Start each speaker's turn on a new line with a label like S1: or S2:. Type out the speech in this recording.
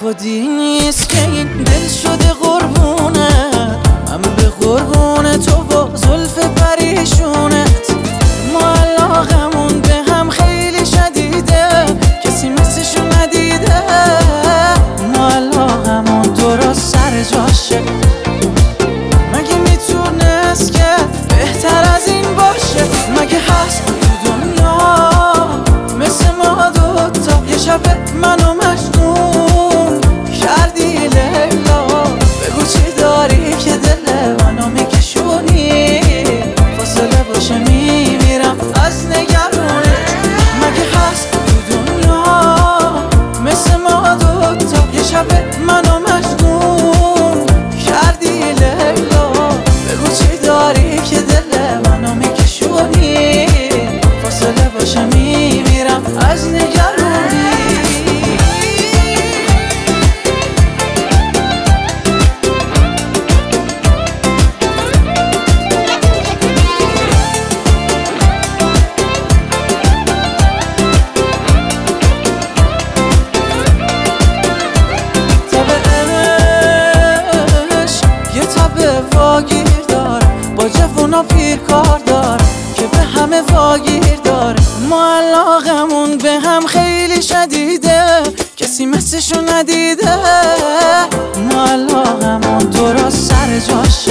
S1: خودی نیست که این دل شده قربونت، من به قربون تو و زلف پریشونت. ما علاقمون به هم خیلی شدیده، کسی مثلشو ندیده. ما علاقمون درست سر جاشه، مگه میتونست که بهتر از این باشه؟ مگه هست تو دنیا مثل ما دوتا؟ یه شب منو مجنون کردی لیلا، بگو چی داری که دل منو میکشونی؟ فاصله باشه میمیرم از نگرونی. مگه هست تو دنیا مثل ما دوتا؟ یه شب منو مجنون کردی لیلا، بگو چی داری که دل منو میکشونی؟ فاصله باشه میمیرم از نگرونی. واگیر داره با جوونا پیر کار داره که به همه واگیر داره. ما علاقمون به هم خیلی شدیده، کسی مثلشو ندیده. ما علاقمون درست سر جاش،